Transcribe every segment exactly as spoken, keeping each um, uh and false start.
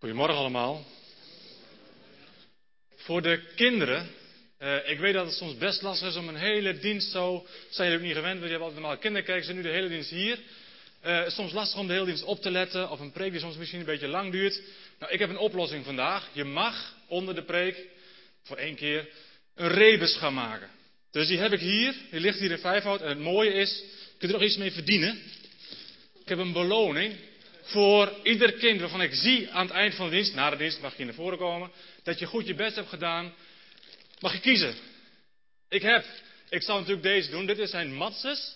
Goedemorgen allemaal. Voor de kinderen, uh, ik weet dat het soms best lastig is om een hele dienst zo, zijn jullie ook niet gewend, want je hebt altijd normaal kinderkerk, zijn nu de hele dienst hier. Uh, het is soms lastig om de hele dienst op te letten, of een preek die soms misschien een beetje lang duurt. Nou, ik heb een oplossing vandaag. Je mag onder de preek, voor één keer, een rebus gaan maken. Dus die heb ik hier, die ligt hier in Vijfhout. En het mooie is, je kunt er nog iets mee verdienen. Ik heb een beloning voor ieder kind waarvan ik zie aan het eind van de dienst, na de dienst mag je naar voren komen, dat je goed je best hebt gedaan, mag je kiezen. Ik heb, ik zal natuurlijk deze doen, dit zijn matzes.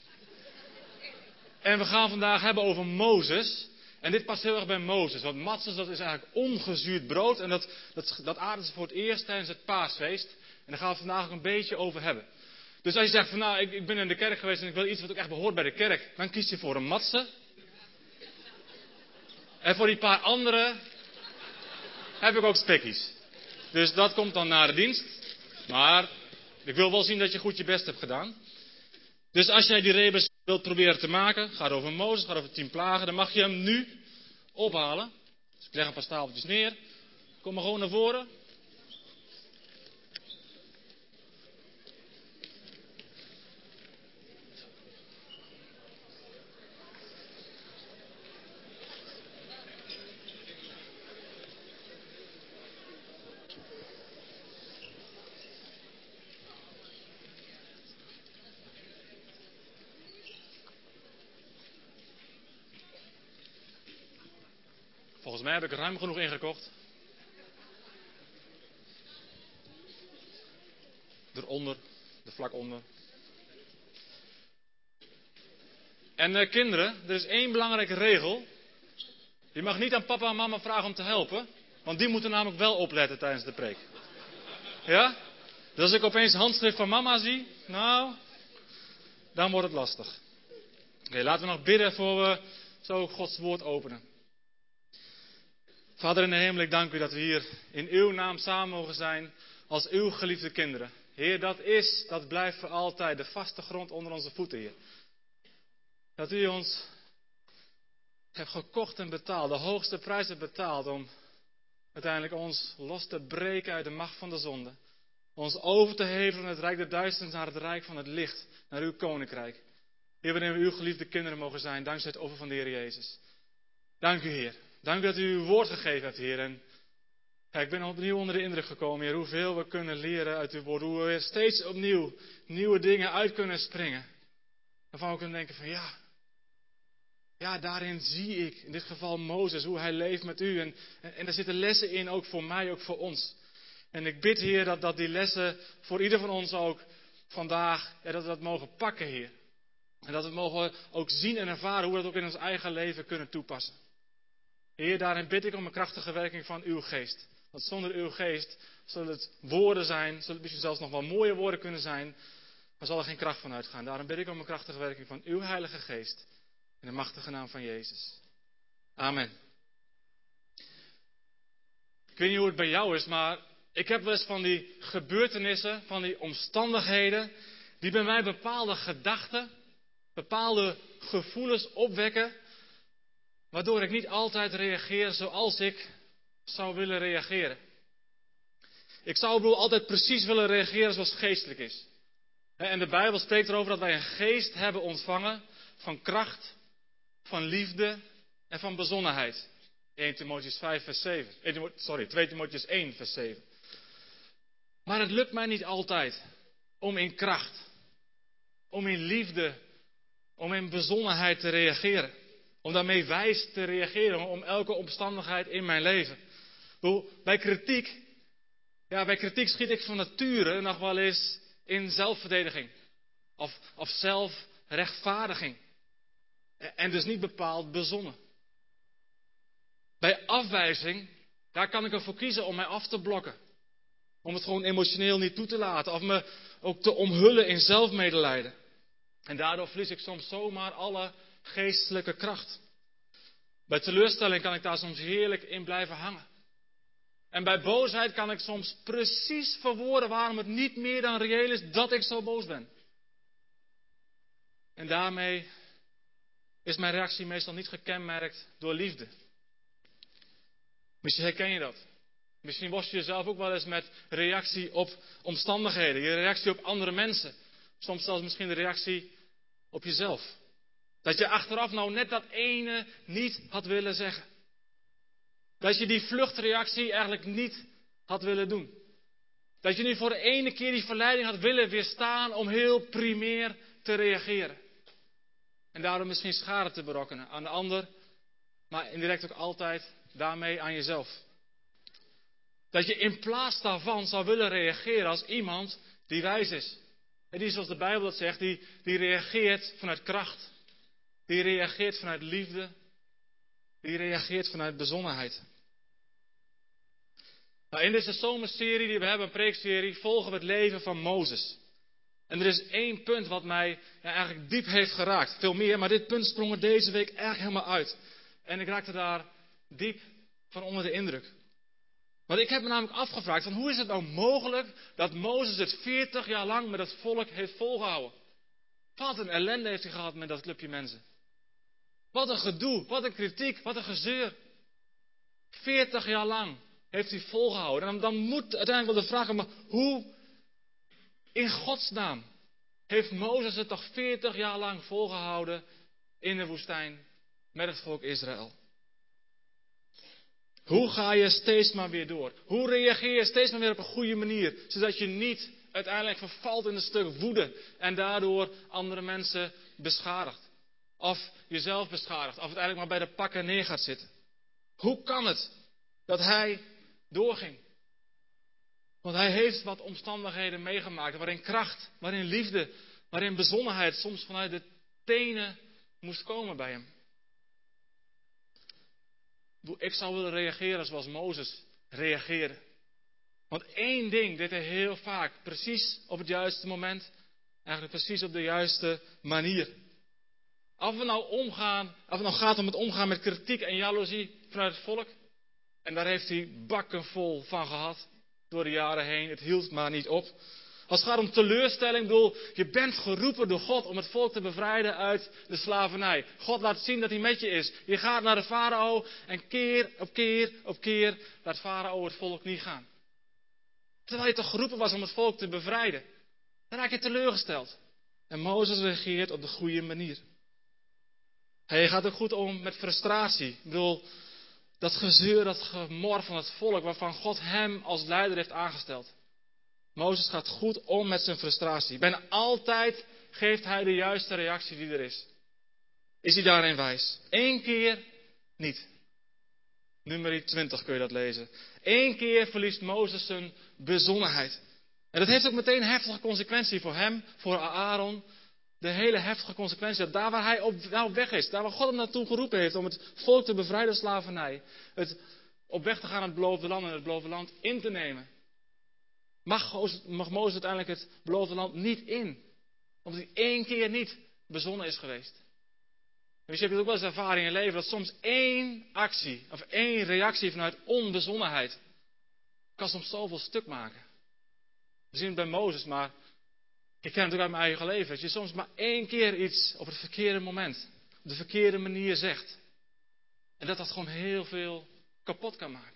En we gaan vandaag hebben over Mozes. En dit past heel erg bij Mozes, want matzes dat is eigenlijk ongezuurd brood. En dat, dat, dat aten ze voor het eerst tijdens het paasfeest. En daar gaan we het vandaag ook een beetje over hebben. Dus als je zegt van nou, ik, ik ben in de kerk geweest en ik wil iets wat ook echt behoort bij de kerk, dan kies je voor een matse. En voor die paar anderen heb ik ook spekkies. Dus dat komt dan na de dienst. Maar ik wil wel zien dat je goed je best hebt gedaan. Dus als jij die rebus wilt proberen te maken, gaat over Mozes, gaat over tien plagen, dan mag je hem nu ophalen. Dus ik leg een paar stapeltjes neer. Kom maar gewoon naar voren. Volgens mij heb ik er ruim genoeg ingekocht. Eronder, er vlak onder. En uh, kinderen, er is één belangrijke regel. Je mag niet aan papa en mama vragen om te helpen. Want die moeten namelijk wel opletten tijdens de preek. Ja? Dus als ik opeens handschrift van mama zie, nou, dan wordt het lastig. Oké, okay, laten we nog bidden voor we zo Gods woord openen. Vader in de hemel, ik dank u dat we hier in uw naam samen mogen zijn als uw geliefde kinderen. Heer, dat is, dat blijft voor altijd de vaste grond onder onze voeten, Heer. Dat u ons hebt gekocht en betaald, de hoogste prijs hebt betaald om uiteindelijk ons los te breken uit de macht van de zonde. Ons over te hevelen van het rijk der duisternis naar het rijk van het licht, naar uw koninkrijk. Heer, wanneer we uw geliefde kinderen mogen zijn, dankzij het offer van de Heer Jezus. Dank u, Heer. Dank u dat u uw woord gegeven hebt, Heer. En ja, ik ben opnieuw onder de indruk gekomen, Heer, hoeveel we kunnen leren uit uw woord. Hoe we weer steeds opnieuw nieuwe dingen uit kunnen springen. Waarvan we kunnen denken van ja, ja, daarin zie ik, in dit geval Mozes, hoe hij leeft met u. En, en, en er zitten lessen in, ook voor mij, ook voor ons. En ik bid, Heer, dat, dat die lessen voor ieder van ons ook vandaag, ja, dat we dat mogen pakken, Heer. En dat we mogen ook zien en ervaren hoe we dat ook in ons eigen leven kunnen toepassen. Heer, daarin bid ik om een krachtige werking van uw geest. Want zonder uw geest zullen het woorden zijn, zullen het misschien zelfs nog wel mooie woorden kunnen zijn, maar zal er geen kracht van uitgaan. Daarom bid ik om een krachtige werking van uw heilige geest. In de machtige naam van Jezus. Amen. Ik weet niet hoe het bij jou is, maar ik heb wel eens van die gebeurtenissen, van die omstandigheden, die bij mij bepaalde gedachten, bepaalde gevoelens opwekken, waardoor ik niet altijd reageer zoals ik zou willen reageren. Ik zou bedoel altijd precies willen reageren zoals het geestelijk is. En de Bijbel spreekt erover dat wij een geest hebben ontvangen van kracht, van liefde en van bezonnenheid. Eerste Timotheüs vijf vers zeven. Sorry, Tweede Timotheüs één vers zeven. Maar het lukt mij niet altijd om in kracht, om in liefde, om in bezonnenheid te reageren. Om daarmee wijs te reageren, om elke omstandigheid in mijn leven. Bij kritiek, ja, bij kritiek schiet ik van nature nog wel eens in zelfverdediging. Of, of zelfrechtvaardiging. En dus niet bepaald bezonnen. Bij afwijzing, daar kan ik ervoor kiezen om mij af te blokken. Om het gewoon emotioneel niet toe te laten. Of me ook te omhullen in zelfmedelijden. En daardoor verlies ik soms zomaar alle geestelijke kracht. Bij teleurstelling kan ik daar soms heerlijk in blijven hangen. En bij boosheid kan ik soms precies verwoorden waarom het niet meer dan reëel is dat ik zo boos ben. En daarmee is mijn reactie meestal niet gekenmerkt door liefde. Misschien herken je dat. Misschien worstel je zelf ook wel eens met reactie op omstandigheden. Je reactie op andere mensen. Soms zelfs misschien de reactie op jezelf. Dat je achteraf nou net dat ene niet had willen zeggen. Dat je die vluchtreactie eigenlijk niet had willen doen. Dat je nu voor de ene keer die verleiding had willen weerstaan om heel primair te reageren. En daardoor misschien schade te berokkenen aan de ander, maar indirect ook altijd daarmee aan jezelf. Dat je in plaats daarvan zou willen reageren als iemand die wijs is. En die, zoals de Bijbel dat zegt, die, die reageert vanuit kracht. Die reageert vanuit liefde. Die reageert vanuit bezonnenheid. Nou, in deze zomerserie die we hebben, een preekserie, volgen we het leven van Mozes. En er is één punt wat mij ja, eigenlijk diep heeft geraakt. Veel meer, maar dit punt sprong er deze week erg helemaal uit. En ik raakte daar diep van onder de indruk. Want ik heb me namelijk afgevraagd, van hoe is het nou mogelijk dat Mozes het veertig jaar lang met het volk heeft volgehouden? Wat een ellende heeft hij gehad met dat clubje mensen. Wat een gedoe, wat een kritiek, wat een gezeur. veertig jaar lang heeft hij volgehouden. En dan, dan moet uiteindelijk wel de vraag, maar hoe in godsnaam heeft Mozes het toch veertig jaar lang volgehouden in de woestijn met het volk Israël? Hoe ga je steeds maar weer door? Hoe reageer je steeds maar weer op een goede manier? Zodat je niet uiteindelijk vervalt in een stuk woede en daardoor andere mensen beschadigt. Of jezelf beschadigt. Of uiteindelijk maar bij de pakken neer gaat zitten. Hoe kan het dat hij doorging? Want hij heeft wat omstandigheden meegemaakt waarin kracht, waarin liefde, waarin bezonnenheid soms vanuit de tenen moest komen bij hem. Ik zou willen reageren zoals Mozes reageerde. Want één ding deed hij heel vaak, precies op het juiste moment, eigenlijk precies op de juiste manier. Of we nou omgaan, of het nou gaat om het omgaan met kritiek en jaloezie vanuit het volk. En daar heeft hij bakken vol van gehad door de jaren heen. Het hield maar niet op. Als het gaat om teleurstelling, bedoel, je bent geroepen door God om het volk te bevrijden uit de slavernij. God laat zien dat hij met je is. Je gaat naar de farao en keer op keer op keer laat farao het volk niet gaan. Terwijl je toch geroepen was om het volk te bevrijden. Dan raak je teleurgesteld. En Mozes reageert op de goede manier. Hij gaat ook goed om met frustratie. Ik bedoel, dat gezeur, dat gemor van het volk waarvan God hem als leider heeft aangesteld. Mozes gaat goed om met zijn frustratie. Bijna altijd geeft hij de juiste reactie die er is. Is hij daarin wijs? Eén keer niet. Nummer twintig kun je dat lezen. Eén keer verliest Mozes zijn bezonnenheid. En dat heeft ook meteen heftige consequenties voor hem, voor Aaron. De hele heftige consequentie dat daar waar hij op, nou op weg is, daar waar God hem naartoe geroepen heeft om het volk te bevrijden van slavernij, het op weg te gaan naar het beloofde land en het beloofde land in te nemen. Mag, mag Mozes uiteindelijk het beloofde land niet in, omdat hij één keer niet bezonnen is geweest. Dus je hebt ook wel eens ervaring in je leven dat soms één actie of één reactie vanuit onbezonnenheid kan soms zoveel stuk maken. We zien het bij Mozes, maar ik ken het ook uit mijn eigen leven. Dat je soms maar één keer iets op het verkeerde moment, op de verkeerde manier zegt. En dat dat gewoon heel veel kapot kan maken.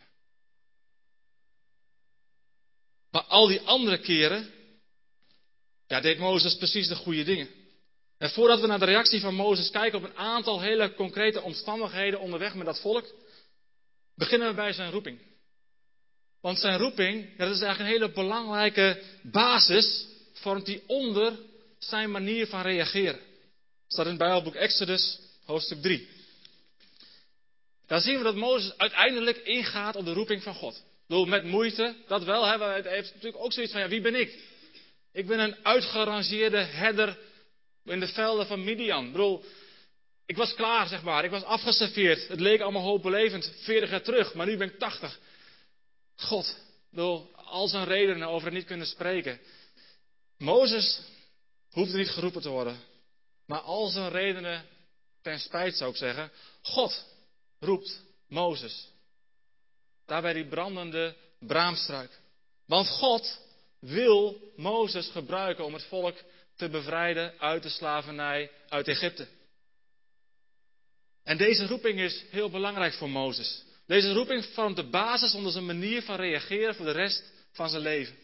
Maar al die andere keren, ja, deed Mozes precies de goede dingen. En voordat we naar de reactie van Mozes kijken op een aantal hele concrete omstandigheden onderweg met dat volk, beginnen we bij zijn roeping. Want zijn roeping, ja, dat is eigenlijk een hele belangrijke basis, vormt die onder zijn manier van reageren. Dat staat in het Bijbelboek Exodus, hoofdstuk drie. Daar zien we dat Mozes uiteindelijk ingaat op de roeping van God. Ik bedoel, met moeite, dat wel. Hè. Hij heeft natuurlijk ook zoiets van, ja, wie ben ik? Ik ben een uitgerangeerde herder in de velden van Midian. Ik bedoel, ik was klaar, zeg maar. Ik was afgeserveerd. Het leek allemaal hoopbelevend, veertig jaar terug, maar nu ben ik tachtig. God, ik bedoel, al zijn redenen over het niet kunnen spreken. Mozes hoefde niet geroepen te worden. Maar al zijn redenen ten spijt, zou ik zeggen. God roept Mozes. Daar bij die brandende braamstruik. Want God wil Mozes gebruiken om het volk te bevrijden uit de slavernij uit Egypte. En deze roeping is heel belangrijk voor Mozes. Deze roeping vormt de basis onder zijn manier van reageren voor de rest van zijn leven.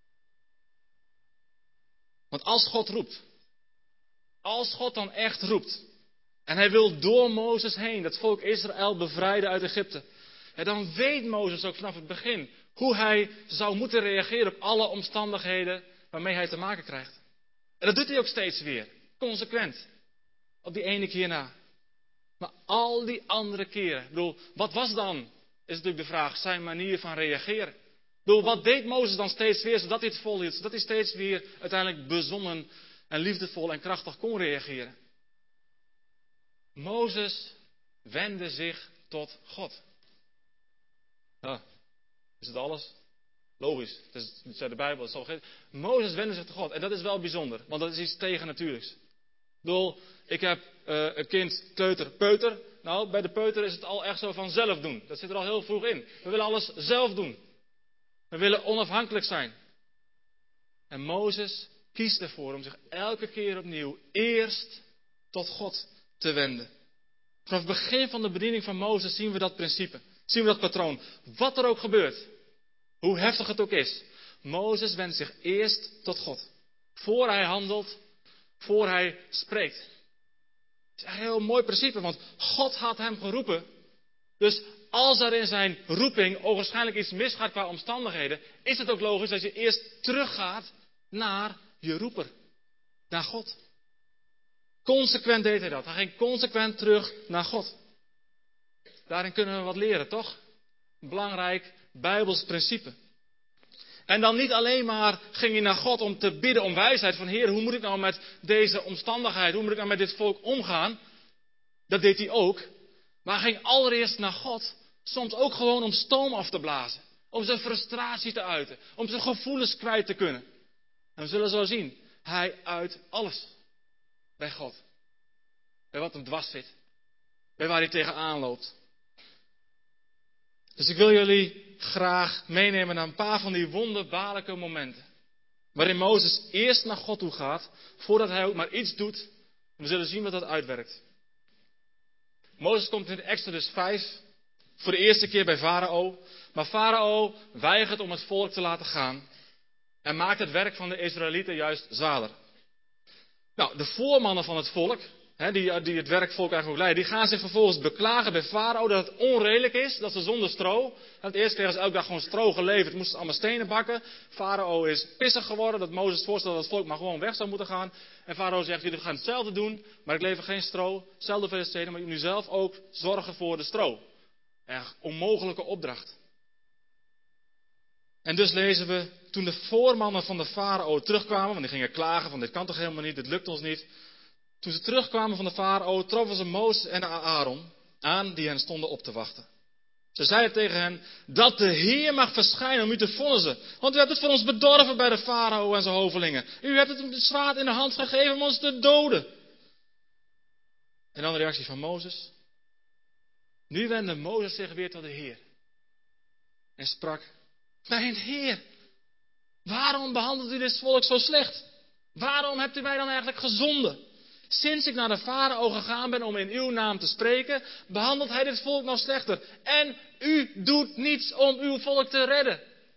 Want als God roept, als God dan echt roept, en hij wil door Mozes heen dat volk Israël bevrijden uit Egypte, en dan weet Mozes ook vanaf het begin hoe hij zou moeten reageren op alle omstandigheden waarmee hij te maken krijgt. En dat doet hij ook steeds weer, consequent, op die ene keer na. Maar al die andere keren, ik bedoel, wat was dan, is natuurlijk de vraag, zijn manier van reageren. Ik bedoel, wat deed Mozes dan steeds weer, zodat hij het volhield, zodat hij steeds weer uiteindelijk bezonnen en liefdevol en krachtig kon reageren. Mozes wendde zich tot God. Ja, is het alles? Logisch, het is, het is uit de Bijbel. Het is al... Mozes wendde zich tot God en dat is wel bijzonder, want dat is iets tegennatuurlijks. Ik bedoel, ik heb uh, een kind, kleuter, peuter. Nou, bij de peuter is het al echt zo van zelf doen. Dat zit er al heel vroeg in. We willen alles zelf doen. We willen onafhankelijk zijn. En Mozes kiest ervoor om zich elke keer opnieuw eerst tot God te wenden. Vanaf het begin van de bediening van Mozes zien we dat principe. Zien we dat patroon. Wat er ook gebeurt. Hoe heftig het ook is. Mozes wendt zich eerst tot God. Voor hij handelt. Voor hij spreekt. Het is echt een heel mooi principe. Want God had hem geroepen. Dus als er in zijn roeping waarschijnlijk iets misgaat qua omstandigheden. Is het ook logisch dat je eerst teruggaat naar je roeper. Naar God. Consequent deed hij dat. Hij ging consequent terug naar God. Daarin kunnen we wat leren, toch? Een belangrijk Bijbels principe. En dan niet alleen maar ging hij naar God om te bidden om wijsheid. Van Heer, hoe moet ik nou met deze omstandigheid, hoe moet ik nou met dit volk omgaan? Dat deed hij ook. Maar hij ging allereerst naar God. Soms ook gewoon om stoom af te blazen. Om zijn frustratie te uiten. Om zijn gevoelens kwijt te kunnen. En we zullen zo zien. Hij uit alles. Bij God. Bij wat hem dwars zit. Bij waar hij tegenaan loopt. Dus ik wil jullie graag meenemen naar een paar van die wonderbaarlijke momenten. Waarin Mozes eerst naar God toe gaat. Voordat hij ook maar iets doet. En we zullen zien wat dat uitwerkt. Mozes komt in Exodus vijf. Voor de eerste keer bij Farao. Maar Farao weigert om het volk te laten gaan. En maakt het werk van de Israëlieten juist zwaarder. Nou, de voormannen van het volk, hè, die, die het werkvolk eigenlijk ook leiden, die gaan zich vervolgens beklagen bij Farao dat het onredelijk is dat ze zonder stro. Het eerst kregen ze elke dag gewoon stro geleverd, moesten ze allemaal stenen bakken. Farao is pissig geworden dat Mozes voorstelde dat het volk maar gewoon weg zou moeten gaan. En Farao zegt, jullie gaan hetzelfde doen, maar ik lever geen stro, hetzelfde veel stenen, maar jullie zelf ook zorgen voor de stro. Echt onmogelijke opdracht. En dus lezen we, toen de voormannen van de farao terugkwamen, want die gingen klagen van dit kan toch helemaal niet, dit lukt ons niet. Toen ze terugkwamen van de farao, troffen ze Mozes en Aaron aan die hen stonden op te wachten. Ze zeiden tegen hen, dat de Heer mag verschijnen om u te vonnissen. Want u hebt het voor ons bedorven bij de farao en zijn hovelingen. U hebt het zwaard in de hand gegeven om ons te doden. En dan de reactie van Mozes. Nu wendde Mozes zich weer tot de Heer. En sprak, mijn Heer, waarom behandelt u dit volk zo slecht? Waarom hebt u mij dan eigenlijk gezonden? Sinds ik naar de farao gegaan ben om in uw naam te spreken, behandelt hij dit volk nog slechter. En u doet niets om uw volk te redden.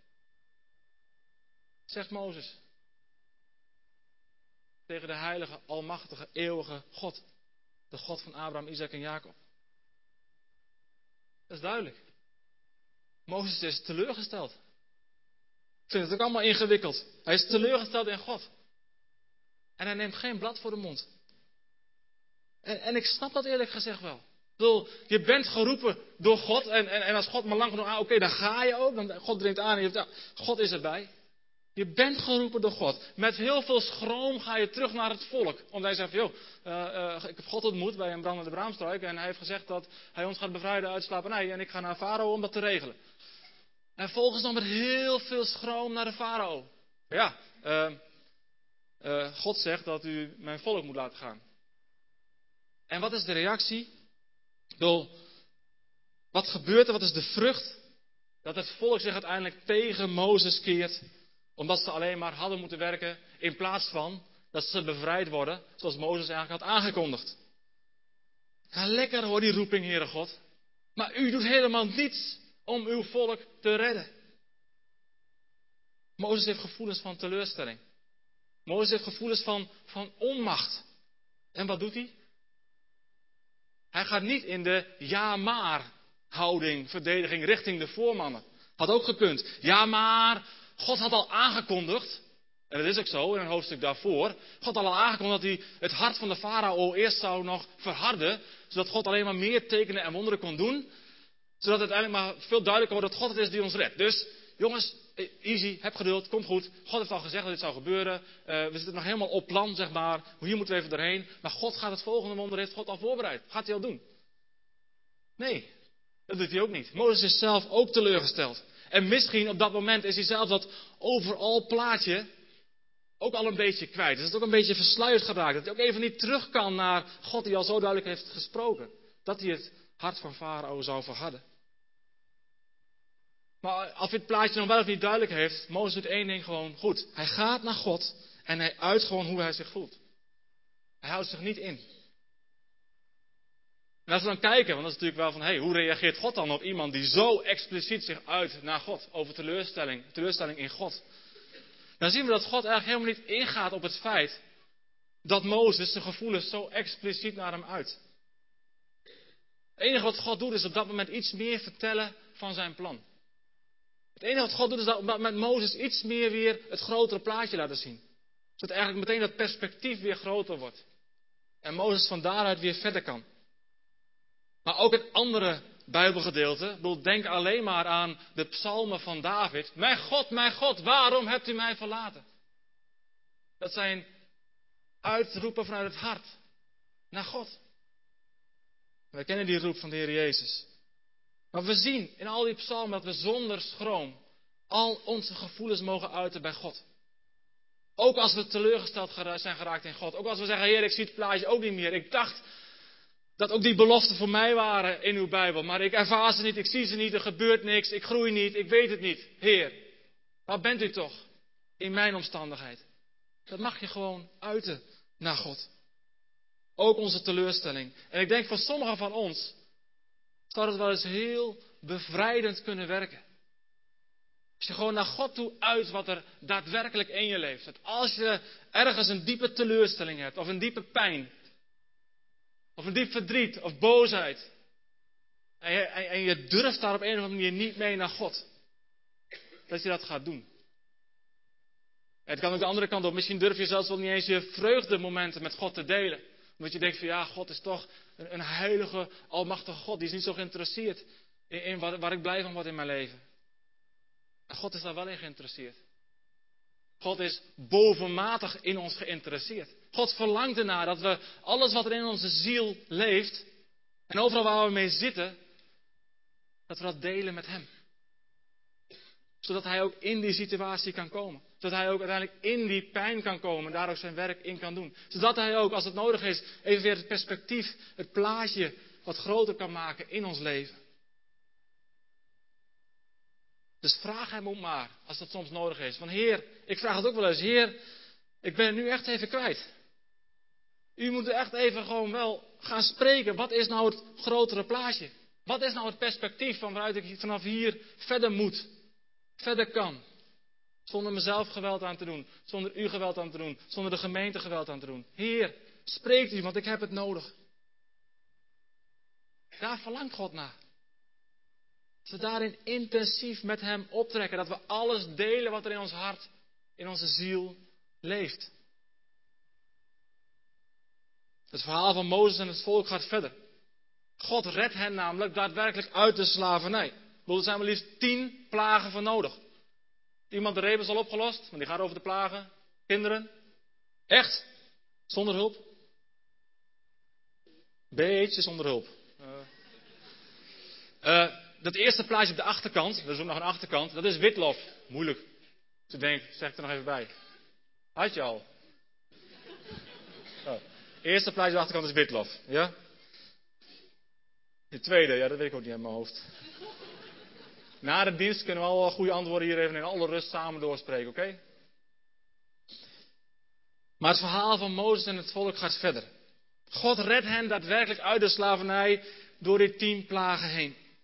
Zegt Mozes. Tegen de heilige, almachtige, eeuwige God. De God van Abraham, Isaac en Jacob. Dat is duidelijk. Mozes is teleurgesteld. Ik vind het ook allemaal ingewikkeld. Hij is teleurgesteld in God. En hij neemt geen blad voor de mond. En, en ik snap dat eerlijk gezegd wel. Ik bedoel, je bent geroepen door God. En, en, en als God maar lang genoeg aan, oké, okay, dan ga je ook. Dan, God dringt aan en je hebt, ja, God is erbij. Je bent geroepen door God. Met heel veel schroom ga je terug naar het volk. Want hij zegt, joh, uh, uh, ik heb God ontmoet bij een brandende braamstruik. En hij heeft gezegd dat hij ons gaat bevrijden uit slavernij. En ik ga naar Farao om dat te regelen. En volgens dan met heel veel schroom naar de farao. Ja, uh, uh, God zegt dat u mijn volk moet laten gaan. En wat is de reactie? Door, wat gebeurt er? Wat is de vrucht? Dat het volk zich uiteindelijk tegen Mozes keert. Omdat ze alleen maar hadden moeten werken. In plaats van dat ze bevrijd worden. Zoals Mozes eigenlijk had aangekondigd. Ja, lekker hoor die roeping, Heere God. Maar u doet helemaal niets om uw volk te redden. Mozes heeft gevoelens van teleurstelling. Mozes heeft gevoelens van, van onmacht. En wat doet hij? Hij gaat niet in de ja maar houding, verdediging richting de voormannen. Had ook gekund. Ja maar, God had al aangekondigd. En dat is ook zo in een hoofdstuk daarvoor. God had al aangekondigd dat hij het hart van de farao eerst zou nog verharden. Zodat God alleen maar meer tekenen en wonderen kon doen. Zodat het uiteindelijk maar veel duidelijker wordt dat God het is die ons redt. Dus jongens, easy, heb geduld, komt goed. God heeft al gezegd dat dit zou gebeuren. Uh, we zitten nog helemaal op plan, zeg maar. Hier moeten we even doorheen. Maar God gaat het volgende wonder, heeft God al voorbereid. Gaat hij al doen? Nee, dat doet hij ook niet. Mozes is zelf ook teleurgesteld. En misschien op dat moment is hij zelf dat overal plaatje ook al een beetje kwijt. Is het ook een beetje versluierd geraakt. Dat hij ook even niet terug kan naar God die al zo duidelijk heeft gesproken. Dat hij het hart van Farao zou verharden. Maar of hij het plaatje nog wel of niet duidelijk heeft, Mozes doet één ding gewoon goed. Hij gaat naar God en hij uit gewoon hoe hij zich voelt. Hij houdt zich niet in. En als we dan kijken, want dat is natuurlijk wel van, hey, hoe reageert God dan op iemand die zo expliciet zich uit naar God, over teleurstelling, teleurstelling in God. Dan zien we dat God eigenlijk helemaal niet ingaat op het feit dat Mozes zijn gevoelens zo expliciet naar hem uit. Het enige wat God doet is op dat moment iets meer vertellen van zijn plan. Het enige wat God doet is dat op dat moment Mozes iets meer weer het grotere plaatje laten zien. Zodat eigenlijk meteen dat perspectief weer groter wordt. En Mozes van daaruit weer verder kan. Maar ook het andere Bijbelgedeelte. Ik bedoel, denk alleen maar aan de psalmen van David. Mijn God, mijn God, waarom hebt u mij verlaten? Dat zijn uitroepen vanuit het hart naar God. Wij kennen die roep van de Heer Jezus. Maar we zien in al die psalmen dat we zonder schroom al onze gevoelens mogen uiten bij God. Ook als we teleurgesteld zijn geraakt in God. Ook als we zeggen, Heer, ik zie het plaatje ook niet meer. Ik dacht dat ook die beloften voor mij waren in uw Bijbel. Maar ik ervaar ze niet, ik zie ze niet, er gebeurt niks, ik groei niet, ik weet het niet. Heer, waar bent u toch in mijn omstandigheid? Dat mag je gewoon uiten naar God. Ook onze teleurstelling. En ik denk voor sommigen van ons zou het wel eens heel bevrijdend kunnen werken. Als je gewoon naar God toe uit wat er daadwerkelijk in je leeft. Dat als je ergens een diepe teleurstelling hebt, of een diepe pijn, of een diep verdriet, of boosheid. En je, en, en je durft daar op een of andere manier niet mee naar God. Dat je dat gaat doen. Het kan ook de andere kant op. Misschien durf je zelfs wel niet eens je vreugdemomenten met God te delen. Omdat je denkt van ja, God is toch een, een heilige, almachtige God. Die is niet zo geïnteresseerd in, in waar, waar ik blij van word in mijn leven. En God is daar wel in geïnteresseerd. God is bovenmatig in ons geïnteresseerd. God verlangt ernaar dat we alles wat er in onze ziel leeft, en overal waar we mee zitten, dat we dat delen met Hem. Zodat Hij ook in die situatie kan komen. Zodat Hij ook uiteindelijk in die pijn kan komen en daar ook zijn werk in kan doen. Zodat Hij ook, als het nodig is, even weer het perspectief, het plaatje wat groter kan maken in ons leven. Dus vraag Hem ook maar, als dat soms nodig is. Van Heer, ik vraag het ook wel eens. Heer, ik ben het nu echt even kwijt. U moet echt even gewoon wel gaan spreken. Wat is nou het grotere plaatje? Wat is nou het perspectief van waaruit ik vanaf hier verder moet? Verder kan. Zonder mezelf geweld aan te doen. Zonder u geweld aan te doen. Zonder de gemeente geweld aan te doen. Heer, spreekt u, want ik heb het nodig. Daar verlangt God naar. Dat we daarin intensief met Hem optrekken. Dat we alles delen wat er in ons hart, in onze ziel leeft. Het verhaal van Mozes en het volk gaat verder. God redt hen namelijk daadwerkelijk uit de slavernij. Er zijn maar liefst tien plagen voor nodig. Iemand de rebels al opgelost? Want die gaat over de plagen. Kinderen? Echt? Zonder hulp? Beetje zonder hulp. Uh. Uh, dat eerste plaatje op de achterkant, er is ook nog een achterkant, dat is witlof. Moeilijk. Dus ik denk, zeg ik er nog even bij. Had je al? Oh. Eerste plaatje op de achterkant is witlof. Ja? De tweede, ja, dat weet ik ook niet uit mijn hoofd. Na de dienst kunnen we al goede antwoorden hier even in alle rust samen doorspreken, oké? Okay? Maar het verhaal van Mozes en het volk gaat verder. God redt hen daadwerkelijk uit de slavernij door die tien plagen heen.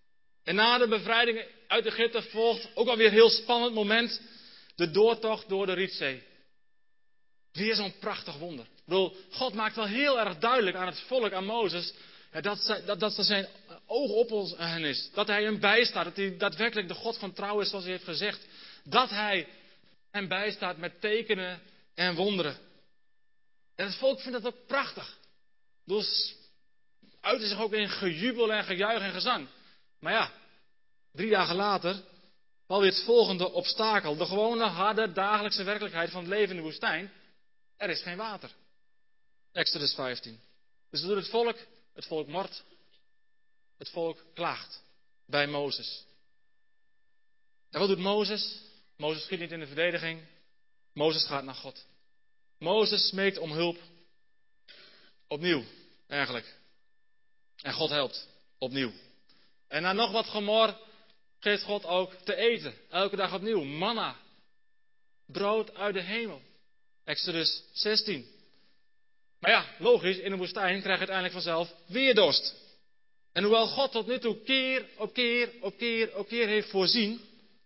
En na de bevrijding uit Egypte volgt ook alweer een heel spannend moment. De doortocht door de Rietzee. Weer zo'n prachtig wonder. Ik bedoel, God maakt wel heel erg duidelijk aan het volk, aan Mozes, dat, zij, dat, dat zijn oog op ons hen is. Dat hij hem bijstaat. Dat hij daadwerkelijk de God van trouw is zoals hij heeft gezegd. Dat hij hem bijstaat met tekenen en wonderen. En het volk vindt dat ook prachtig. Dus uitte zich ook in gejubel en gejuich en gezang. Maar ja, drie dagen later, alweer het volgende obstakel. De gewone harde dagelijkse werkelijkheid van het leven in de woestijn. Er is geen water. Exodus vijftien. Dus wat doet het volk? Het volk mort. Het volk klaagt bij Mozes. En wat doet Mozes? Mozes schiet niet in de verdediging. Mozes gaat naar God. Mozes smeekt om hulp. Opnieuw, eigenlijk. En God helpt. Opnieuw. En na nog wat gemor geeft God ook te eten. Elke dag opnieuw. Manna. Brood uit de hemel. Exodus zestien. Maar ja, logisch, in de woestijn krijg je uiteindelijk vanzelf weer dorst. En hoewel God tot nu toe keer op keer op keer op keer heeft voorzien,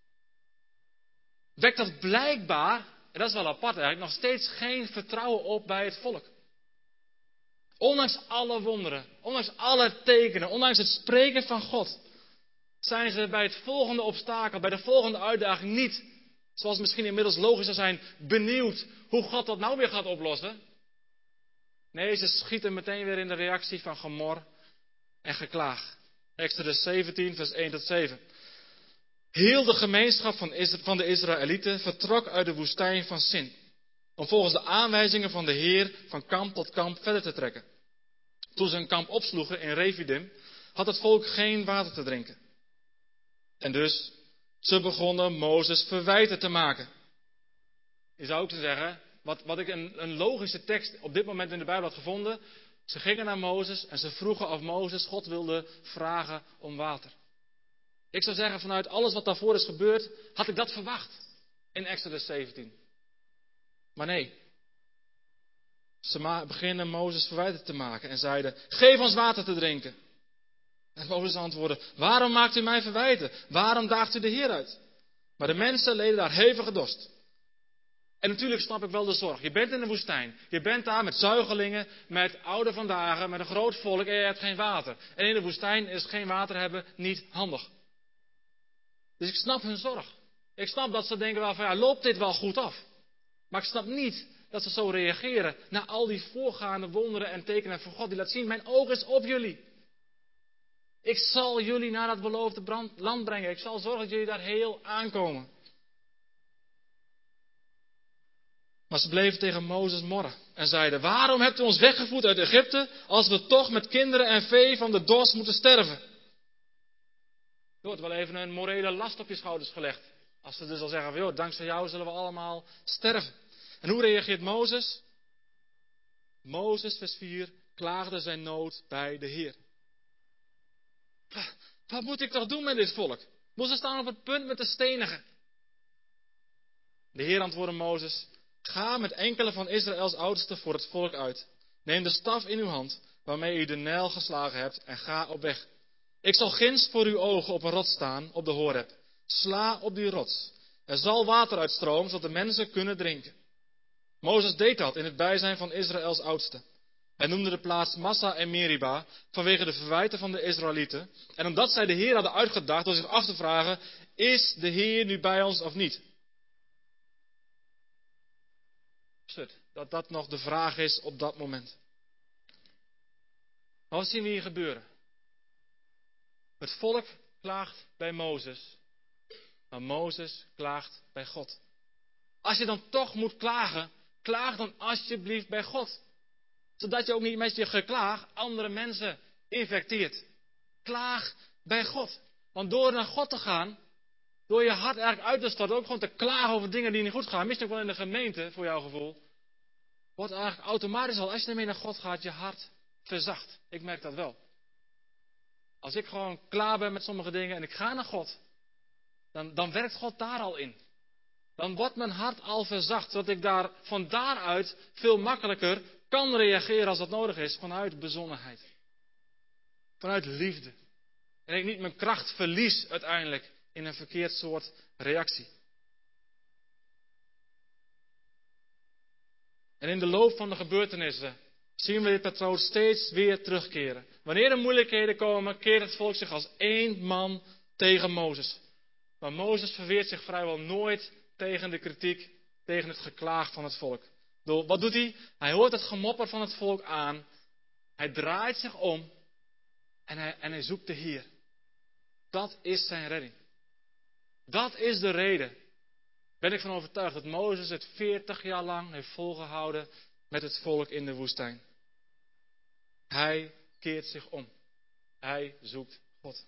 wekt dat blijkbaar, en dat is wel apart eigenlijk, nog steeds geen vertrouwen op bij het volk. Ondanks alle wonderen, ondanks alle tekenen, ondanks het spreken van God, zijn ze bij het volgende obstakel, bij de volgende uitdaging niet, zoals misschien inmiddels logisch zou zijn, benieuwd hoe God dat nou weer gaat oplossen. Nee, ze schieten meteen weer in de reactie van gemor en geklaag. Exodus zeventien, vers één tot zeven. Heel de gemeenschap van de Israëlieten vertrok uit de woestijn van Sin, om volgens de aanwijzingen van de Heer van kamp tot kamp verder te trekken. Toen ze een kamp opsloegen in Refidim, had het volk geen water te drinken. En dus, ze begonnen Mozes verwijten te maken. Je zou ook zeggen, wat, wat ik een, een logische tekst op dit moment in de Bijbel had gevonden. Ze gingen naar Mozes en ze vroegen of Mozes God wilde vragen om water. Ik zou zeggen, vanuit alles wat daarvoor is gebeurd, had ik dat verwacht in Exodus zeventien. Maar nee. Ze ma- beginnen Mozes verwijten te maken en zeiden, geef ons water te drinken. En Mozes antwoordde, waarom maakt u mij verwijten? Waarom daagt u de Heer uit? Maar de mensen leden daar hevige dorst. En natuurlijk snap ik wel de zorg. Je bent in de woestijn. Je bent daar met zuigelingen, met oude vandaag, met een groot volk en je hebt geen water. En in de woestijn is geen water hebben niet handig. Dus ik snap hun zorg. Ik snap dat ze denken wel van ja, loopt dit wel goed af? Maar ik snap niet dat ze zo reageren na al die voorgaande wonderen en tekenen van God die laat zien, mijn oog is op jullie. Ik zal jullie naar dat beloofde brand, land brengen. Ik zal zorgen dat jullie daar heel aankomen. Maar ze bleven tegen Mozes morren en zeiden, waarom hebt u ons weggevoerd uit Egypte als we toch met kinderen en vee van de dorst moeten sterven? Er wordt wel even een morele last op je schouders gelegd. Als ze dus al zeggen, joh, dankzij jou zullen we allemaal sterven. En hoe reageert Mozes? Mozes, vers vier, klaagde zijn nood bij de Heer. Wat moet ik toch doen met dit volk? Mozes staan op het punt met te stenigen. De Heer antwoordde Mozes, ga met enkele van Israëls oudsten voor het volk uit. Neem de staf in uw hand, waarmee u de Nijl geslagen hebt, en ga op weg. Ik zal ginds voor uw ogen op een rots staan, op de Horeb. Sla op die rots. Er zal water uitstromen, zodat de mensen kunnen drinken. Mozes deed dat in het bijzijn van Israëls oudsten. Hij noemde de plaats Massa en Meriba vanwege de verwijten van de Israëlieten. En omdat zij de Heer hadden uitgedaagd door zich af te vragen, is de Heer nu bij ons of niet? Dat dat nog de vraag is op dat moment. Maar wat zien we hier gebeuren? Het volk klaagt bij Mozes, maar Mozes klaagt bij God. Als je dan toch moet klagen, klaag dan alsjeblieft bij God. Zodat je ook niet met je geklaag andere mensen infecteert. Klaag bij God. Want door naar God te gaan, door je hart eigenlijk uit te storten, ook gewoon te klagen over dingen die niet goed gaan, misschien ook wel in de gemeente, voor jouw gevoel, wordt eigenlijk automatisch al, als je ermee naar God gaat, je hart verzacht. Ik merk dat wel. Als ik gewoon klaar ben met sommige dingen en ik ga naar God, dan, dan werkt God daar al in. Dan wordt mijn hart al verzacht, zodat ik daar van daaruit veel makkelijker kan reageren als dat nodig is, vanuit bezonnenheid. Vanuit liefde. En ik niet mijn kracht verlies uiteindelijk in een verkeerd soort reactie. En in de loop van de gebeurtenissen zien we dit patroon steeds weer terugkeren. Wanneer er moeilijkheden komen, keert het volk zich als één man tegen Mozes. Maar Mozes verweert zich vrijwel nooit tegen de kritiek, tegen het geklaag van het volk. Wat doet hij? Hij hoort het gemopper van het volk aan. Hij draait zich om en hij, en hij zoekt de Heer. Dat is zijn redding. Dat is de reden, ben ik van overtuigd, dat Mozes het veertig jaar lang heeft volgehouden met het volk in de woestijn. Hij keert zich om. Hij zoekt God.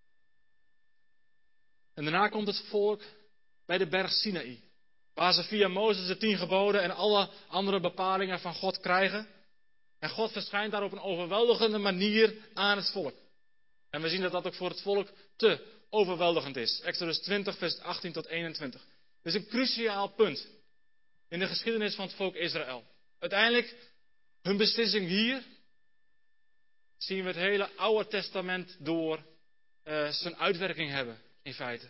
En daarna komt het volk bij de berg Sinaï. Waar ze via Mozes de tien geboden en alle andere bepalingen van God krijgen. En God verschijnt daar op een overweldigende manier aan het volk. En we zien dat dat ook voor het volk te overweldigend is. Exodus twintig, vers achttien tot eenentwintig. Dit is een cruciaal punt in de geschiedenis van het volk Israël. Uiteindelijk, hun beslissing hier, zien we het hele Oude Testament door uh, zijn uitwerking hebben, in feite.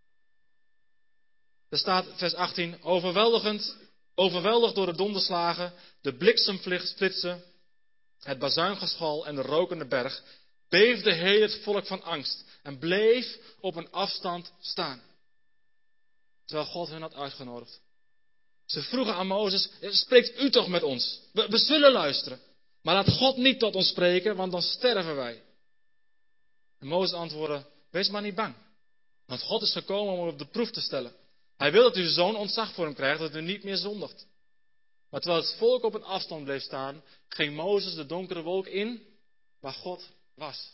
Er staat, vers achttien, overweldigend, overweldigd door de donderslagen, de bliksemflitsen, het bazuingeschal en de rokende berg, beefde heel het volk van angst en bleef op een afstand staan. Terwijl God hen had uitgenodigd. Ze vroegen aan Mozes, spreekt u toch met ons? We, we zullen luisteren. Maar laat God niet tot ons spreken, want dan sterven wij. En Mozes antwoordde, wees maar niet bang. Want God is gekomen om u op de proef te stellen. Hij wil dat u zo'n ontzag voor hem krijgt, dat u niet meer zondigt. Maar terwijl het volk op een afstand bleef staan, ging Mozes de donkere wolk in, waar God was.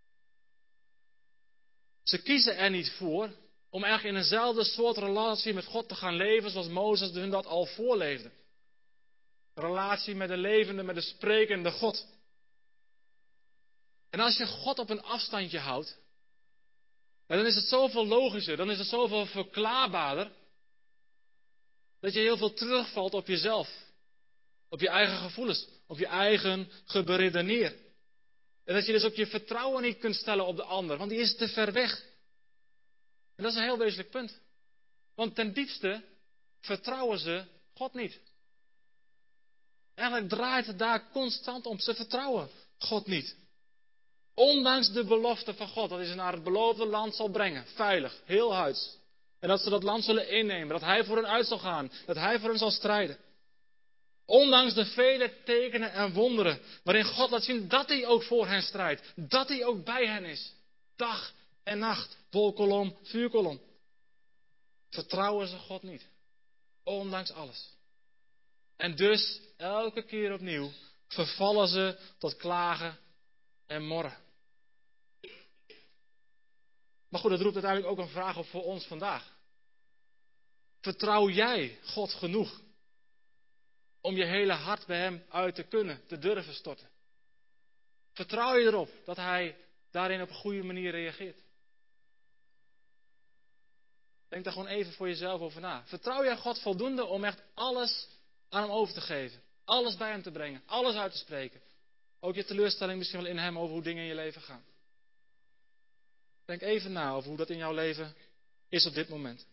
Ze kiezen er niet voor om eigenlijk in eenzelfde soort relatie met God te gaan leven zoals Mozes hun dat al voorleefde. Een relatie met de levende, met de sprekende God. En als je God op een afstandje houdt, dan is het zoveel logischer, dan is het zoveel verklaarbaarder, dat je heel veel terugvalt op jezelf. Op je eigen gevoelens, op je eigen beredeneer. En dat je dus ook je vertrouwen niet kunt stellen op de ander, want die is te ver weg. En dat is een heel wezenlijk punt. Want ten diepste vertrouwen ze God niet. Eigenlijk draait het daar constant om. Ze vertrouwen God niet. Ondanks de belofte van God, dat hij ze naar het beloofde land zal brengen. Veilig, heel huids. En dat ze dat land zullen innemen. Dat hij voor hen uit zal gaan. Dat hij voor hen zal strijden. Ondanks de vele tekenen en wonderen. Waarin God laat zien dat hij ook voor hen strijdt. Dat hij ook bij hen is. Dag en nacht. Wolkolom, vuurkolom. Vertrouwen ze God niet. Ondanks alles. En dus, elke keer opnieuw, vervallen ze tot klagen en morren. Maar goed, dat roept uiteindelijk ook een vraag op voor ons vandaag. Vertrouw jij God genoeg om je hele hart bij hem uit te kunnen, te durven storten? Vertrouw je erop dat hij daarin op een goede manier reageert? Denk daar gewoon even voor jezelf over na. Vertrouw jij God voldoende om echt alles aan hem over te geven? Alles bij hem te brengen, alles uit te spreken. Ook je teleurstelling misschien wel in hem over hoe dingen in je leven gaan. Denk even na over hoe dat in jouw leven is op dit moment.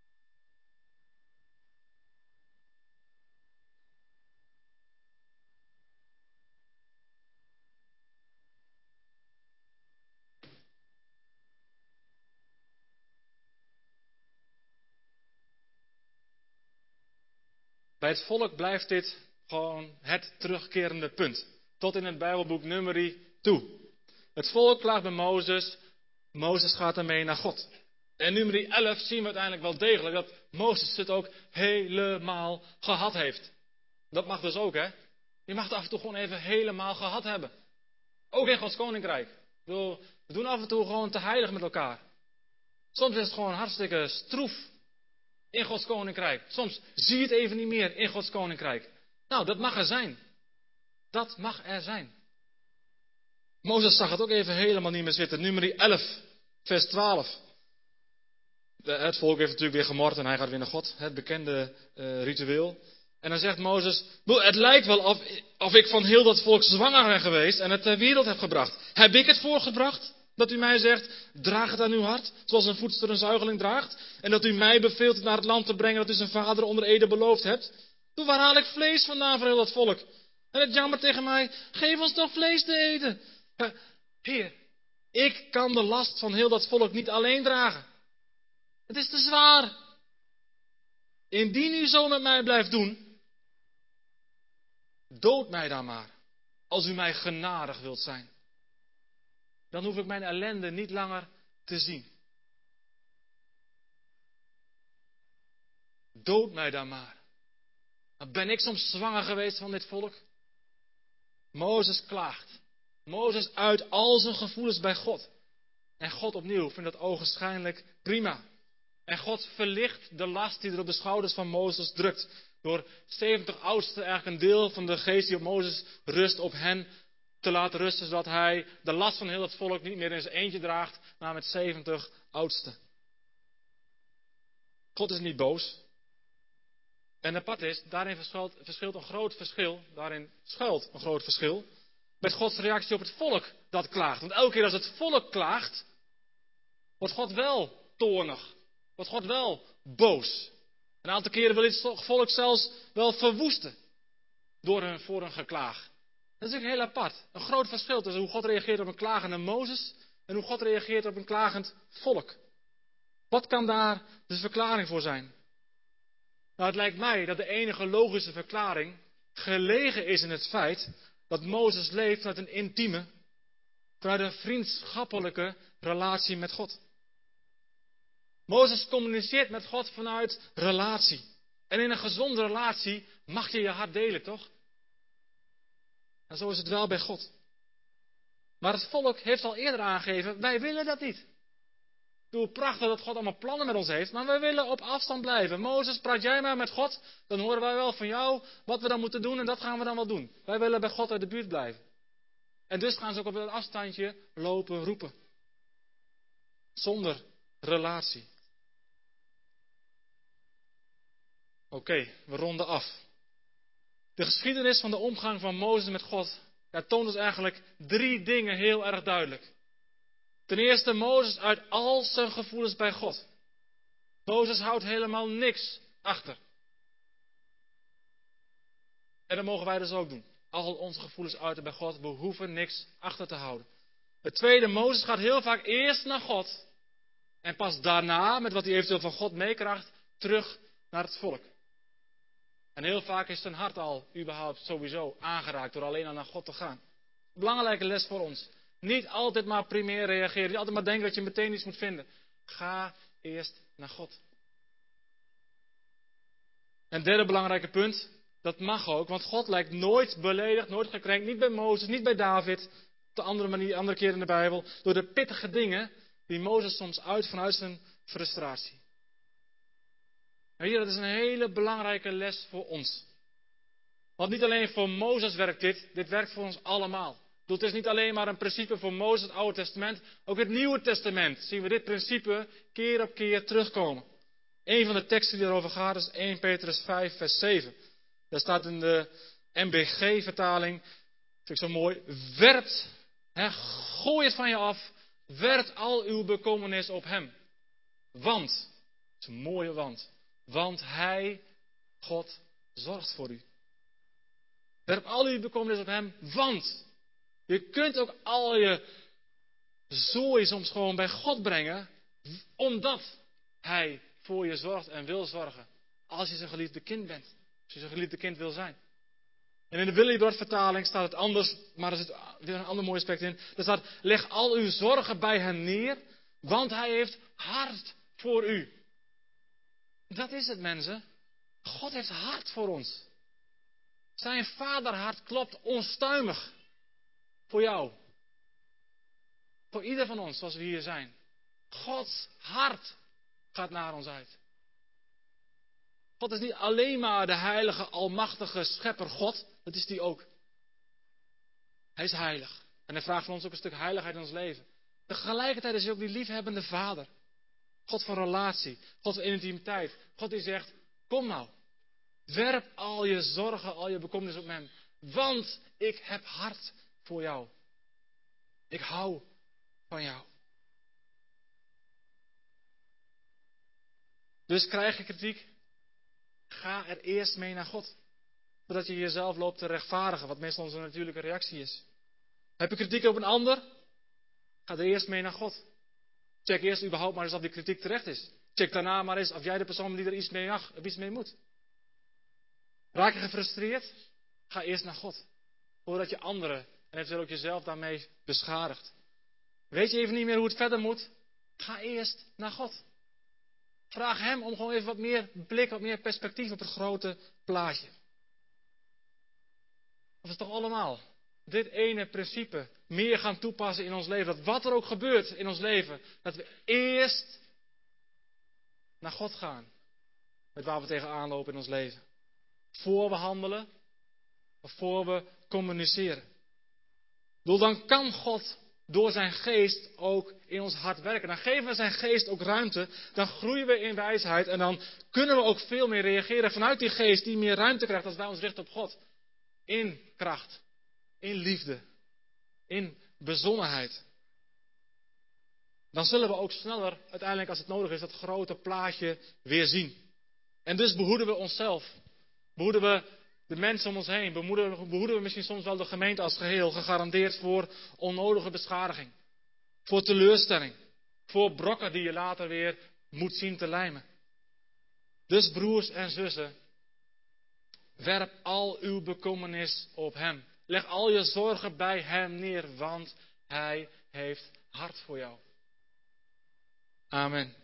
Bij het volk blijft dit gewoon het terugkerende punt. Tot in het Bijbelboek Numeri toe. Het volk klaagt bij Mozes. Mozes gaat ermee naar God. En in Numeri elf zien we uiteindelijk wel degelijk dat Mozes het ook helemaal gehad heeft. Dat mag dus ook, hè. Je mag het af en toe gewoon even helemaal gehad hebben. Ook in Gods koninkrijk. We doen af en toe gewoon te heilig met elkaar. Soms is het gewoon hartstikke stroef in Gods koninkrijk. Soms zie je het even niet meer in Gods koninkrijk. Nou, dat mag er zijn. Dat mag er zijn. Mozes zag het ook even helemaal niet meer zitten. Numeri elf, vers twaalf. Het volk heeft natuurlijk weer gemord en hij gaat weer naar God. Het bekende uh, ritueel. En dan zegt Mozes, het lijkt wel of, of ik van heel dat volk zwanger ben geweest en het ter wereld heb gebracht. Heb ik het voorgebracht? Dat u mij zegt, draag het aan uw hart, zoals een voedster een zuigeling draagt. En dat u mij beveelt het naar het land te brengen dat u zijn vader onder ede beloofd hebt. Toen waar haal ik vlees vandaan voor heel dat volk? En het jammert tegen mij, geef ons toch vlees te eten. Ja, Heer, ik kan de last van heel dat volk niet alleen dragen. Het is te zwaar. Indien u zo met mij blijft doen, dood mij dan maar, als u mij genadig wilt zijn. Dan hoef ik mijn ellende niet langer te zien. Dood mij dan maar. Maar ben ik soms zwanger geweest van dit volk? Mozes klaagt. Mozes uit al zijn gevoelens bij God. En God opnieuw vindt dat ogenschijnlijk prima. En God verlicht de last die er op de schouders van Mozes drukt. Door zeventig oudsten eigenlijk een deel van de geest die op Mozes rust op hen te laten rusten. Zodat hij de last van heel het volk niet meer in zijn eentje draagt, maar met zeventig oudsten. God is niet boos. En apart is, daarin verschilt, verschilt een groot verschil. Daarin schuilt een groot verschil. Met Gods reactie op het volk dat klaagt. Want elke keer als het volk klaagt, wordt God wel toornig. Wordt God wel boos. Een aantal keren wil het volk zelfs wel verwoesten. Door hun, voor hun geklaag. Dat is natuurlijk heel apart. Een groot verschil tussen hoe God reageert op een klagende Mozes en hoe God reageert op een klagend volk. Wat kan daar de verklaring voor zijn? Nou, het lijkt mij dat de enige logische verklaring gelegen is in het feit dat Mozes leeft vanuit een intieme, vanuit een vriendschappelijke relatie met God. Mozes communiceert met God vanuit relatie. En in een gezonde relatie mag je je hart delen, toch? En zo is het wel bij God. Maar het volk heeft al eerder aangegeven, wij willen dat niet. Hoe prachtig dat God allemaal plannen met ons heeft, maar wij willen op afstand blijven. Mozes, praat jij maar met God, dan horen wij wel van jou wat we dan moeten doen en dat gaan we dan wel doen. Wij willen bij God uit de buurt blijven. En dus gaan ze ook op een afstandje lopen roepen. Zonder relatie. Oké, okay, we ronden af. De geschiedenis van de omgang van Mozes met God, ja, toont ons eigenlijk drie dingen heel erg duidelijk. Ten eerste, Mozes uit al zijn gevoelens bij God. Mozes houdt helemaal niks achter. En dat mogen wij dus ook doen. Al onze gevoelens uiten bij God, we hoeven niks achter te houden. Het tweede, Mozes gaat heel vaak eerst naar God. En pas daarna, met wat hij eventueel van God meekrijgt, terug naar het volk. En heel vaak is zijn hart al überhaupt sowieso aangeraakt door alleen al naar God te gaan. Belangrijke les voor ons. Niet altijd maar primair reageren. Niet altijd maar denken dat je meteen iets moet vinden. Ga eerst naar God. En derde belangrijke punt. Dat mag ook. Want God lijkt nooit beledigd, nooit gekrenkt. Niet bij Mozes, niet bij David. Op de andere manier, andere keer in de Bijbel. Door de pittige dingen die Mozes soms uit vanuit zijn frustratie. Maar hier, dat is een hele belangrijke les voor ons. Want niet alleen voor Mozes werkt dit. Dit werkt voor ons allemaal. Het is niet alleen maar een principe voor Mozes, het Oude Testament. Ook in het Nieuwe Testament zien we dit principe keer op keer terugkomen. Een van de teksten die erover gaat is eerste Petrus vijf, vers zeven. Daar staat in de M B G-vertaling, vind ik zo mooi, werpt, hè, gooi het van je af, werpt al uw bekommernis op hem. Want, dat is een mooie want, want hij, God, zorgt voor u. Werp al uw bekommernis op hem, want... Je kunt ook al je zooi soms gewoon bij God brengen, omdat Hij voor je zorgt en wil zorgen. Als je zijn geliefde kind bent. Als je zijn geliefde kind wil zijn. En in de Willibrord-vertaling staat het anders, maar er zit weer een ander mooi aspect in. Er staat, leg al uw zorgen bij hem neer, want Hij heeft hart voor u. Dat is het, mensen. God heeft hart voor ons. Zijn vaderhart klopt onstuimig. Voor jou. Voor ieder van ons, zoals we hier zijn. Gods hart gaat naar ons uit. God is niet alleen maar de heilige, almachtige schepper God. Dat is die ook. Hij is heilig. En hij vraagt van ons ook een stuk heiligheid in ons leven. Tegelijkertijd is hij ook die liefhebbende vader. God van relatie. God van intimiteit. God die zegt, kom nou. Werp al je zorgen, al je bekommernis op hem. Want ik heb hart voor jou. Ik hou van jou. Dus krijg je kritiek, ga er eerst mee naar God. Zodat je jezelf loopt te rechtvaardigen, wat meestal onze natuurlijke reactie is. Heb je kritiek op een ander? Ga er eerst mee naar God. Check eerst überhaupt maar eens of die kritiek terecht is. Check daarna maar eens of jij de persoon die er iets mee mag, of iets mee moet. Raak je gefrustreerd? Ga eerst naar God. Voordat je anderen en eventueel ook jezelf daarmee beschadigt. Weet je even niet meer hoe het verder moet? Ga eerst naar God. Vraag hem om gewoon even wat meer blik, wat meer perspectief op het grote plaatje. Of is toch allemaal dit ene principe meer gaan toepassen in ons leven. Dat wat er ook gebeurt in ons leven, dat we eerst naar God gaan. Met waar we tegenaan lopen in ons leven. Voor we handelen, of voor we communiceren. Bedoel, dan kan God door zijn geest ook in ons hart werken. Dan geven we zijn geest ook ruimte. Dan groeien we in wijsheid. En dan kunnen we ook veel meer reageren vanuit die geest die meer ruimte krijgt als wij ons richten op God. In kracht. In liefde. In bezonnenheid. Dan zullen we ook sneller, uiteindelijk als het nodig is, dat grote plaatje weer zien. En dus behoeden we onszelf. Behoeden we de mensen om ons heen. Behoeden, behoeden we misschien soms wel de gemeente als geheel. Gegarandeerd voor onnodige beschadiging. Voor teleurstelling. Voor brokken die je later weer moet zien te lijmen. Dus broers en zussen. Werp al uw bekommernis op hem. Leg al je zorgen bij hem neer. Want hij heeft hart voor jou. Amen.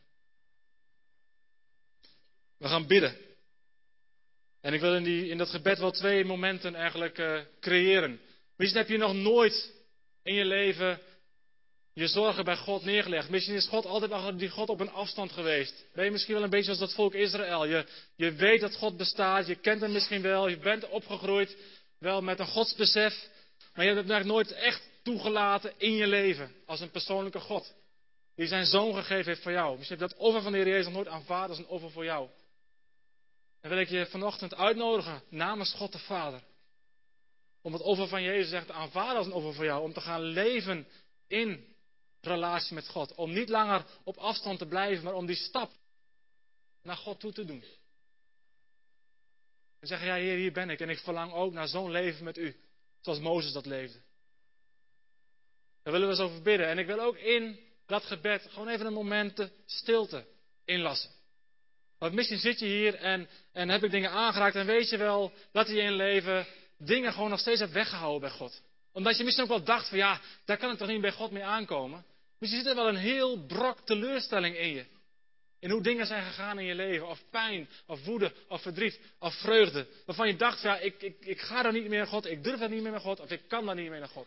We gaan bidden. En ik wil in, die, in dat gebed wel twee momenten eigenlijk uh, creëren. Misschien heb je nog nooit in je leven je zorgen bij God neergelegd. Misschien is God altijd achter die God op een afstand geweest. Ben je misschien wel een beetje als dat volk Israël. Je, je weet dat God bestaat, je kent hem misschien wel. Je bent opgegroeid wel met een godsbesef. Maar je hebt het eigenlijk nooit echt toegelaten in je leven. Als een persoonlijke God. Die zijn zoon gegeven heeft voor jou. Misschien heb je dat offer van de Heer Jezus nog nooit aanvaard als een offer voor jou. Dan wil ik je vanochtend uitnodigen namens God de Vader. Om het offer van Jezus echt te aanvaarden als een offer voor jou. Om te gaan leven in relatie met God. Om niet langer op afstand te blijven, maar om die stap naar God toe te doen. En zeggen, ja Heer, hier ben ik. En ik verlang ook naar zo'n leven met u. Zoals Mozes dat leefde. Daar willen we eens over bidden. En ik wil ook in dat gebed gewoon even een moment stilte inlassen. Want misschien zit je hier en, en heb ik dingen aangeraakt en weet je wel dat je in je leven dingen gewoon nog steeds hebt weggehouden bij God. Omdat je misschien ook wel dacht van ja, daar kan ik toch niet bij God mee aankomen. Misschien zit er wel een heel brok teleurstelling in je. In hoe dingen zijn gegaan in je leven. Of pijn, of woede, of verdriet, of vreugde. Waarvan je dacht van ja, ik, ik, ik ga daar niet meer naar God, ik durf daar niet meer naar God, of ik kan daar niet meer naar God.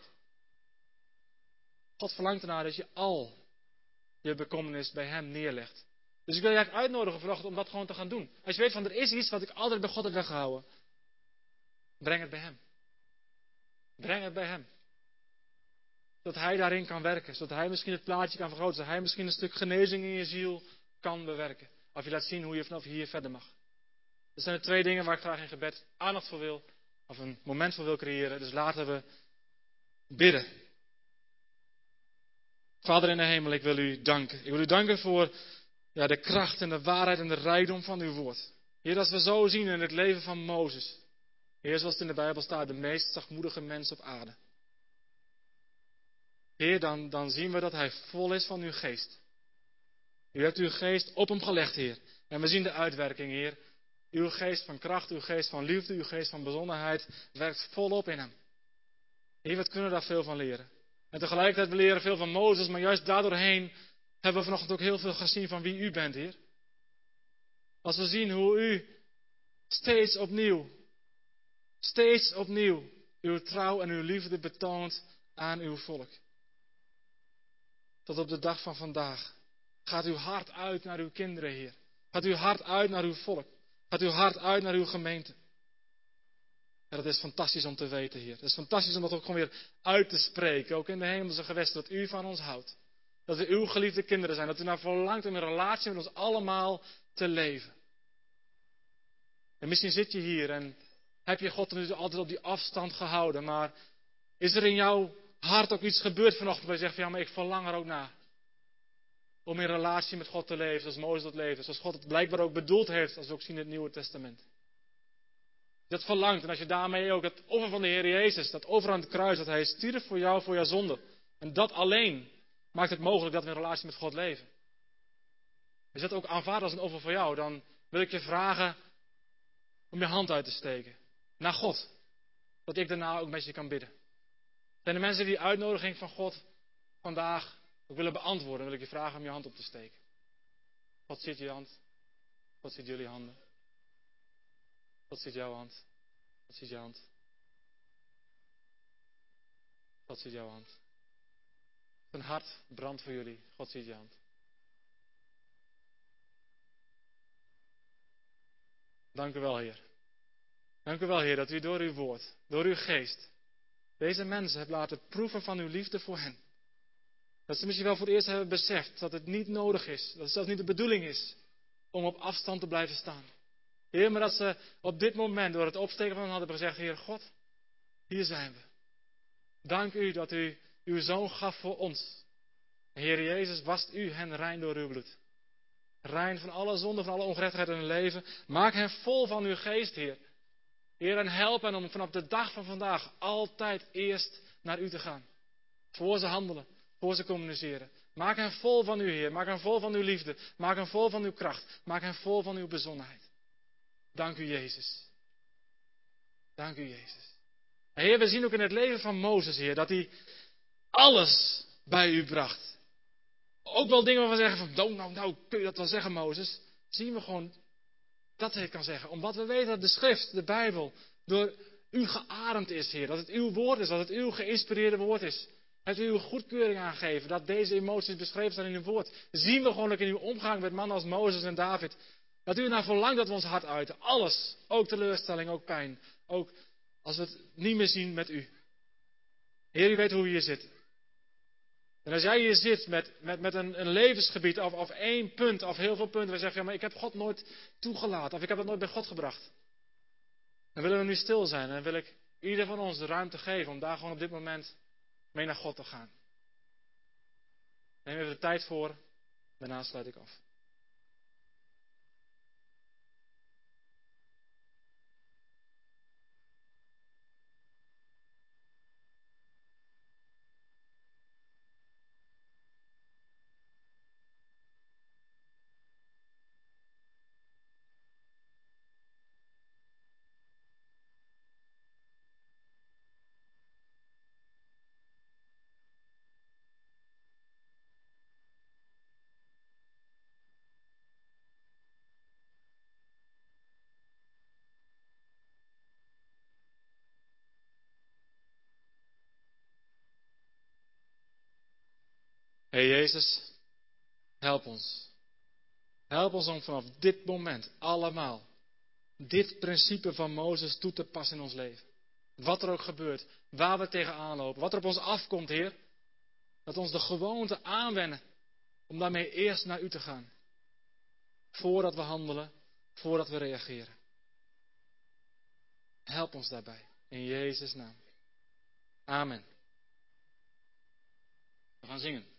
God verlangt ernaar dat je al je bekommernis bij hem neerlegt. Dus ik wil je eigenlijk uitnodigen vanochtend om dat gewoon te gaan doen. Als je weet van er is iets wat ik altijd bij God heb weggehouden. Breng het bij hem. Breng het bij hem. Zodat hij daarin kan werken. Zodat hij misschien het plaatje kan vergroten. Zodat hij misschien een stuk genezing in je ziel kan bewerken. Of je laat zien hoe je vanaf hier verder mag. Dat zijn de twee dingen waar ik graag in gebed aandacht voor wil. Of een moment voor wil creëren. Dus laten we bidden. Vader in de hemel, ik wil u danken. Ik wil u danken voor ja, de kracht en de waarheid en de rijkdom van uw woord. Heer, als we zo zien in het leven van Mozes. Heer, zoals het in de Bijbel staat, de meest zachtmoedige mens op aarde. Heer, dan, dan zien we dat hij vol is van uw geest. U hebt uw geest op hem gelegd, Heer. En we zien de uitwerking, Heer. Uw geest van kracht, uw geest van liefde, uw geest van bezonnenheid werkt volop in hem. Heer, wat kunnen we daar veel van leren? En tegelijkertijd, we leren veel van Mozes, maar juist daardoorheen hebben we vanochtend ook heel veel gezien van wie u bent, Heer. Als we zien hoe u steeds opnieuw, steeds opnieuw uw trouw en uw liefde betoont aan uw volk. Tot op de dag van vandaag gaat uw hart uit naar uw kinderen, Heer. Gaat uw hart uit naar uw volk. Gaat uw hart uit naar uw gemeente. En dat is fantastisch om te weten, Heer. Het is fantastisch om dat ook gewoon weer uit te spreken. Ook in de hemelse gewesten, dat u van ons houdt. Dat we uw geliefde kinderen zijn. Dat u naar verlangt om in relatie met ons allemaal te leven. En misschien zit je hier en heb je God nu altijd op die afstand gehouden. Maar is er in jouw hart ook iets gebeurt vanochtend. Waar je zegt van ja, maar ik verlang er ook naar. Om in relatie met God te leven, zoals Mozes dat leefde. Zoals God het blijkbaar ook bedoeld heeft, als we ook zien in het Nieuwe Testament. Dat verlangt. En als je daarmee ook het offer van de Heer Jezus, dat offer aan het kruis, dat Hij stierf voor jou, voor jouw zonde. En dat alleen maakt het mogelijk dat we in relatie met God leven. Als je dat ook aanvaardt als een offer voor jou, dan wil ik je vragen om je hand uit te steken. Naar God. Dat ik daarna ook met je kan bidden. Zijn er mensen die de uitnodiging van God vandaag ook willen beantwoorden, dan wil ik je vragen om je hand op te steken. God ziet je hand. God ziet jullie handen. God ziet jouw hand. God ziet jouw hand. God ziet jouw hand. Zijn hart brandt voor jullie. God ziet je hand. Dank u wel, Heer. Dank u wel, Heer, dat u door uw woord, door uw geest, deze mensen hebt laten proeven van uw liefde voor hen. Dat ze misschien wel voor het eerst hebben beseft dat het niet nodig is, dat het zelfs niet de bedoeling is om op afstand te blijven staan. Heer, maar dat ze op dit moment door het opsteken van hun hand hebben gezegd, Heer God, hier zijn we. Dank u dat u uw Zoon gaf voor ons. Heer Jezus, wast u hen rein door uw bloed. Rein van alle zonde, van alle ongerechtigheid in hun leven. Maak hen vol van uw geest, Heer. Heer, en help hen om vanaf de dag van vandaag altijd eerst naar u te gaan. Voor ze handelen, voor ze communiceren. Maak hen vol van u, Heer. Maak hen vol van uw liefde. Maak hen vol van uw kracht. Maak hen vol van uw bezonnenheid. Dank u, Jezus. Dank u, Jezus. En Heer, we zien ook in het leven van Mozes, Heer, dat hij alles bij u bracht. Ook wel dingen waarvan we zeggen van, nou, nou, nou, kun je dat wel zeggen, Mozes? Zien we gewoon dat hij kan zeggen. Omdat we weten dat de schrift, de Bijbel, door u geademd is, Heer. Dat het uw woord is, dat het uw geïnspireerde woord is. Hebt u uw goedkeuring aangegeven, dat deze emoties beschreven staan in uw woord. Zien we gewoon ook in uw omgang met mannen als Mozes en David. Dat u ernaar verlangt dat we ons hart uiten. Alles, ook teleurstelling, ook pijn. Ook als we het niet meer zien met u. Heer, u weet hoe u hier zit. En als jij hier zit met, met, met een, een levensgebied of, of één punt of heel veel punten. Waar je zegt, ja, maar ik heb God nooit toegelaten. Of ik heb dat nooit bij God gebracht. Dan willen we nu stil zijn. En dan wil ik ieder van ons de ruimte geven om daar gewoon op dit moment mee naar God te gaan. Neem even de tijd voor. Daarna sluit ik af. Heer Jezus, help ons. Help ons om vanaf dit moment allemaal dit principe van Mozes toe te passen in ons leven. Wat er ook gebeurt, waar we tegenaan lopen, wat er op ons afkomt, Heer. Dat ons de gewoonte aanwennen om daarmee eerst naar u te gaan. Voordat we handelen, voordat we reageren. Help ons daarbij. In Jezus' naam. Amen. We gaan zingen.